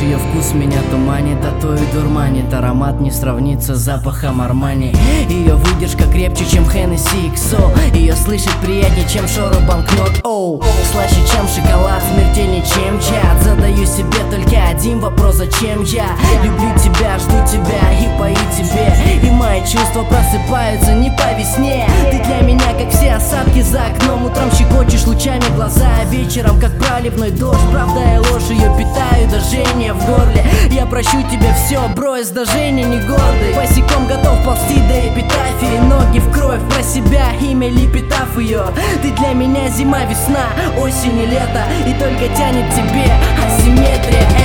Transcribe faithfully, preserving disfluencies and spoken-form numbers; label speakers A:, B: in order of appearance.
A: ее вкус меня туманит, а то и дурманит. Аромат не сравнится с запахом Армани. Ее выдержка крепче, чем Hennessy икс о. Ее слышать приятнее, чем шору банкнот. Оу, слаще, чем шоколад, смертельнее, чем чат. Задаю себе только один вопрос: зачем я? Люблю тебя, жду тебя и пою тебе. И мои чувства просыпаются не по весне. Ты для меня как все осадки за окном. Утром щекочешь лучами глаза, а вечером как проливной дождь. Правда и ложь, ее питаю до жжения в горле. Я прощу тебе все, брось до Жени не гордый. Босиком готов ползти до эпитафии. Ноги в кровь, про себя имя лепетав ее. Ты для меня зима, весна, осень и лето. И только тянет тебе асимметрия.